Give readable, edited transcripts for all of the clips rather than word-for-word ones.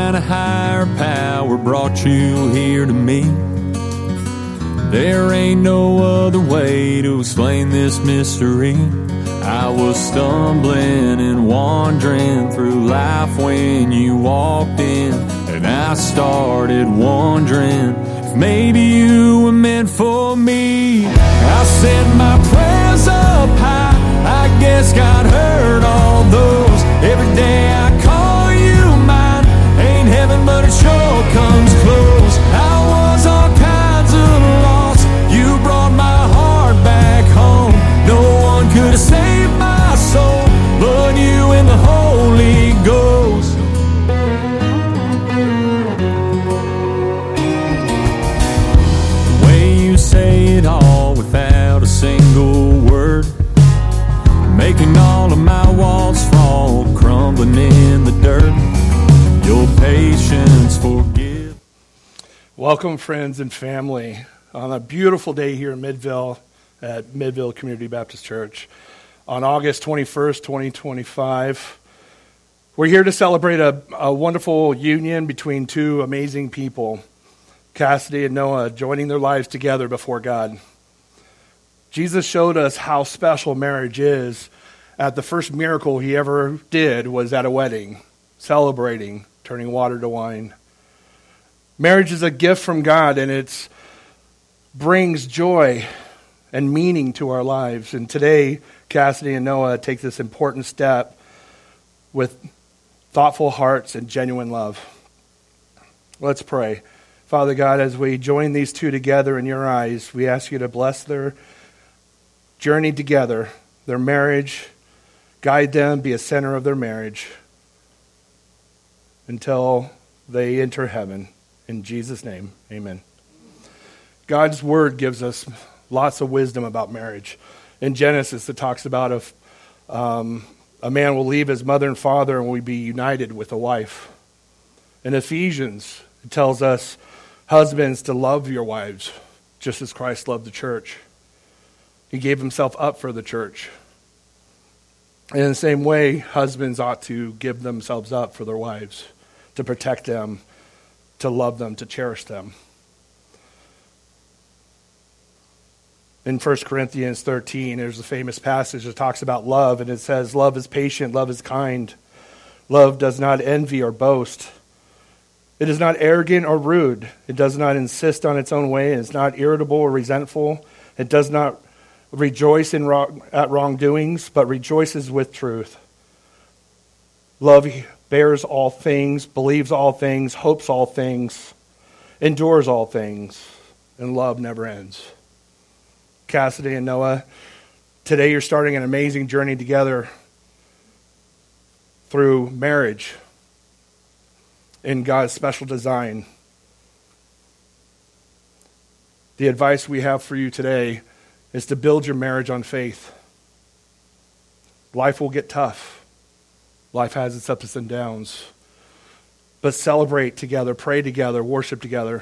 kind of higher power brought you here to me. There ain't no other way to explain this mystery. I was stumbling and wandering through life when you walked in, and I started wondering if maybe you were meant for me. I set my prayers up high, I guess God heard all those. Every day I call you mine, ain't heaven but it sure comes close. I was all kinds of lost, you brought my heart back home. No one could have saved my soul but you and the Holy Ghost. The way you say it all without a single word, making all of my walls fall, crumbling in the dirt. Your patience forgive. Welcome, friends and family, on a beautiful day here in Midville at Midville Community Baptist Church. On August 21st, 2025, we're here to celebrate a wonderful union between two amazing people, Cassidy and Noah, joining their lives together before God. Jesus showed us how special marriage is at the first miracle he ever did was at a wedding, celebrating, turning water to wine. Marriage is a gift from God, and it brings joy and meaning to our lives. And today, Cassidy and Noah take this important step with thoughtful hearts and genuine love. Let's pray. Father God, as we join these two together in your eyes, we ask you to bless their journey together, their marriage, guide them, be a center of their marriage until they enter heaven. In Jesus' name, amen. God's word gives us lots of wisdom about marriage. In Genesis, it talks about if a man will leave his mother and father and will be united with a wife. In Ephesians, it tells us, husbands, to love your wives, just as Christ loved the church. He gave himself up for the church. And in the same way, husbands ought to give themselves up for their wives, to protect them, to love them, to cherish them. In 1 Corinthians 13, there's a famous passage that talks about love, and it says, love is patient, love is kind. Love does not envy or boast. It is not arrogant or rude. It does not insist on its own way. It is not irritable or resentful. It does not rejoice at wrongdoings, but rejoices with truth. Love bears all things, believes all things, hopes all things, endures all things, and love never ends. Cassidy and Noah, today you're starting an amazing journey together through marriage in God's special design. The advice we have for you today is to build your marriage on faith. Life will get tough. Life has its ups and downs. But celebrate together, pray together, worship together,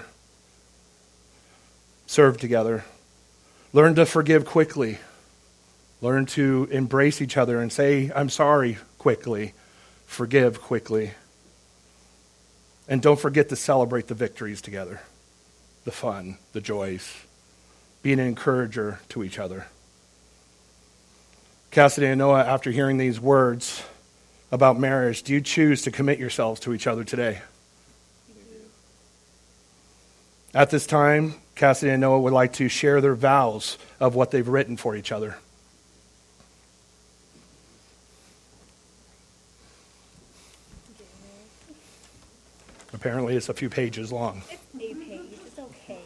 serve together. Learn to forgive quickly. Learn to embrace each other and say, I'm sorry quickly. Forgive quickly. And don't forget to celebrate the victories together. The fun, the joys. Be an encourager to each other. Cassidy and Noah, after hearing these words about marriage, do you choose to commit yourselves to each other today? At this time, Cassidy and Noah would like to share their vows of what they've written for each other. Apparently it's a few pages long. It's a page. It's okay.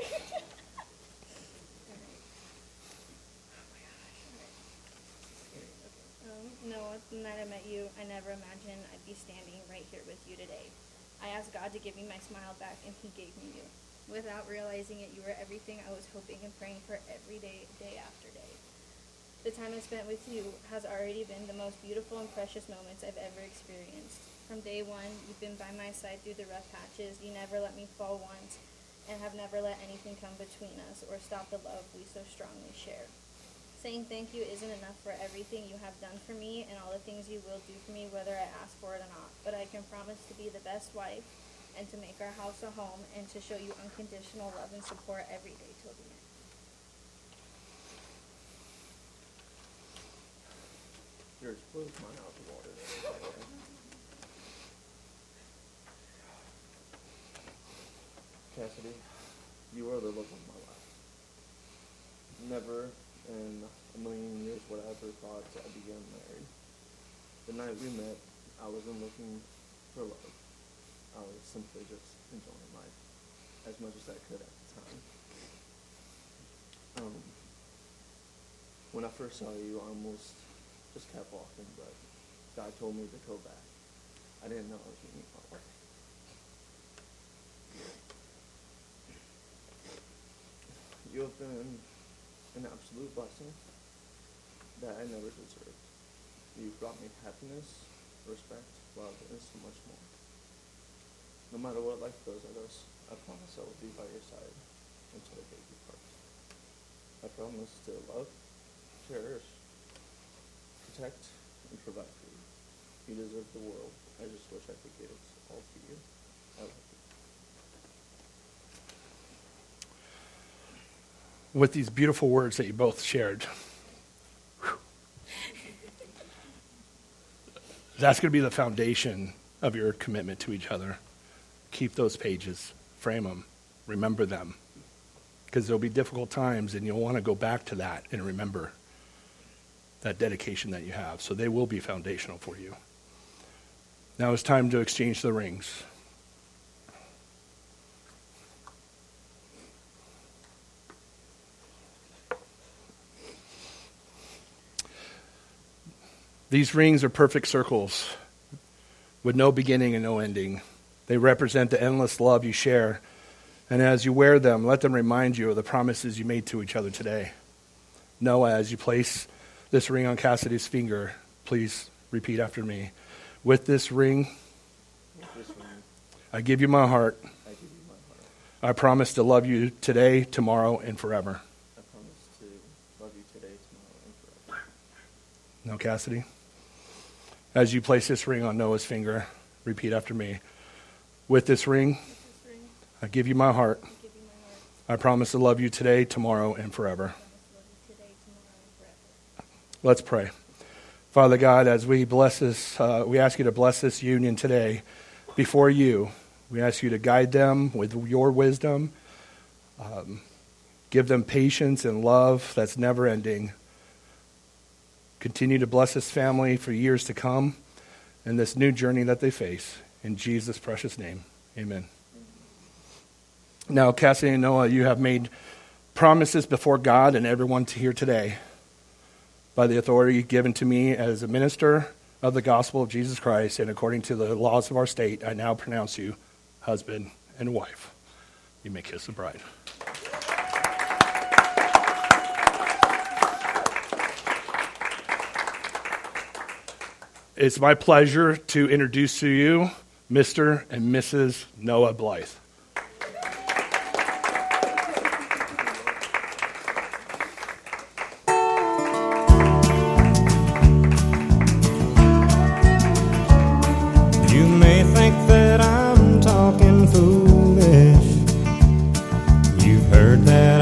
Noah, the night I met you, I never imagined I'd be standing right here with you today. I asked God to give me my smile back, and he gave me you. Without realizing it, you were everything I was hoping and praying for every day, day after day. The time I spent with you has already been the most beautiful and precious moments I've ever experienced. From day one, you've been by my side through the rough patches. You never let me fall once, and have never let anything come between us or stop the love we so strongly share. Saying thank you isn't enough for everything you have done for me and all the things you will do for me, whether I ask for it or not. But I can promise to be the best wife and to make our house a home and to show you unconditional love and support every day till the end. Yours blows mine out the water. Cassidy, you are the love of my life. Never in a million years would I ever thought I'd be getting married. The night we met, I wasn't looking for love. I was simply just enjoying life as much as I could at the time. When I first saw you, I almost just kept walking, but God told me to go back. I didn't know I was meeting my wife. You have been an absolute blessing that I never deserved. You've brought me happiness, respect, love, and so much more. No matter what life throws at us, I promise I will be by your side until the day we part. I promise to love, cherish, protect, and provide for you. You deserve the world. I just wish I could give it all to you. I love you. With these beautiful words that you both shared, that's going to be the foundation of your commitment to each other. Keep those pages, frame them, remember them, because there'll be difficult times and you'll want to go back to that and remember that dedication that you have. So they will be foundational for you. Now it's time to exchange the rings. These rings are perfect circles with no beginning and no ending. They represent the endless love you share. And as you wear them, let them remind you of the promises you made to each other today. Noah, as you place this ring on Cassidy's finger, please repeat after me. With this ring, I give you my heart. I promise to love you today, tomorrow, and forever. I promise to love you today, tomorrow, and forever. Now, Cassidy, as you place this ring on Noah's finger, repeat after me. With this ring, I give you my heart. I promise to love you today, tomorrow, and forever. Let's pray. Father God, as we bless this, we ask you to bless this union today before you. We ask you to guide them with your wisdom. Give them patience and love that's never ending. Continue to bless this family for years to come and this new journey that they face. In Jesus' precious name, amen. Now, Cassidy and Noah, you have made promises before God and everyone here today by the authority given to me as a minister of the gospel of Jesus Christ, and according to the laws of our state, I now pronounce you husband and wife. You may kiss the bride. It's my pleasure to introduce to you Mr. and Mrs. Noah Blythe. You may think that I'm talking foolish. You've heard that